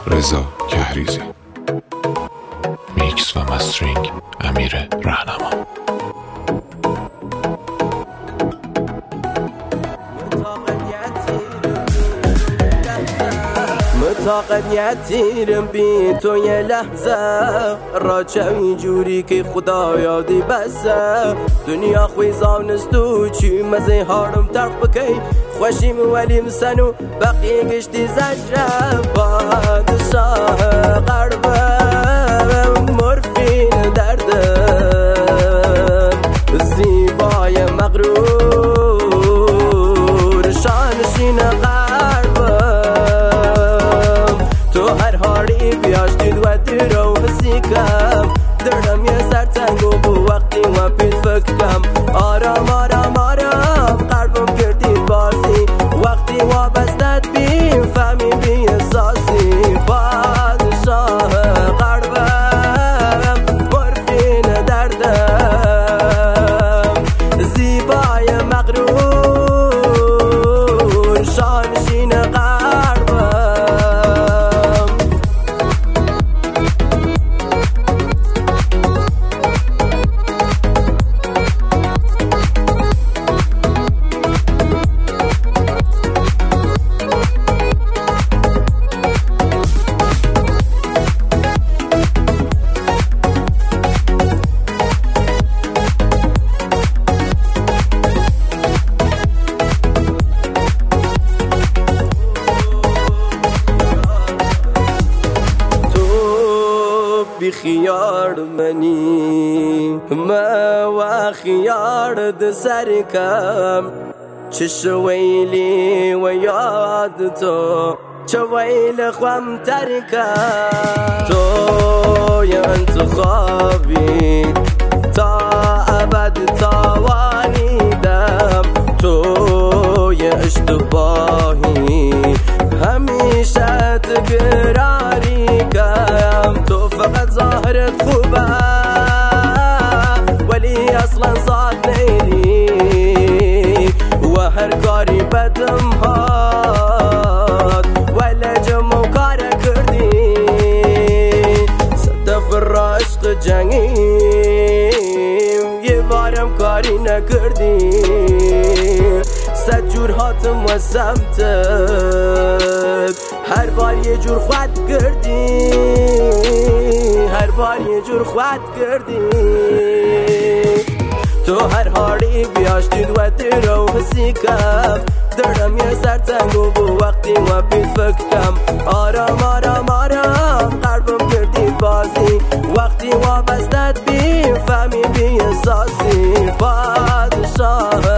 رضا کهریزی. میکس و مسترینگ امیر رهنما. طاقت نتیرم بی تو یه لحظه را چوی جوری که خدا یادی بسه دنیا خوی زانستو چی مزه هارم ترخ بکی خوشیم ولیم سنو بقیه گشتی زجره بادشاه قربم مرفین دردم زیبای مغرور شانشین رو حسیکم دردم یه سر تنگو بو وقتی و پیت فکرم آرام آرام آرام قلبم کردی بازی وقتی و بستت بیم فهمی بی احساسی بادشاه قلبم مرفین دردم زیبای مغرور شانشین خیار منی ما و خیار د سرکم چش ویلی و یاد تو چه ویل خوام ترکم تو یا انتخابی تا ابد توانیدم تو یا اشتباهی همیشه تقراری کم تو فقط ظاهرت خوبه ولی اصلا صاد نیلی و هر کاری بدم هاد ولی جمع کار کردی صدف را عشق جنگیم یه بارم کاری نکردی صد جور هاتم و سمتت هر بار یه جور خود کردی هر بار یه جور خود کردی تو هر حالی بیاشتید و درو حسیکم دردم یه سر تنگو بو وقتی و پیت فکرم آرام آرام آرام قلبم کردی بازی وقتی و بستت بیم فهمی بی احساسی بادشاه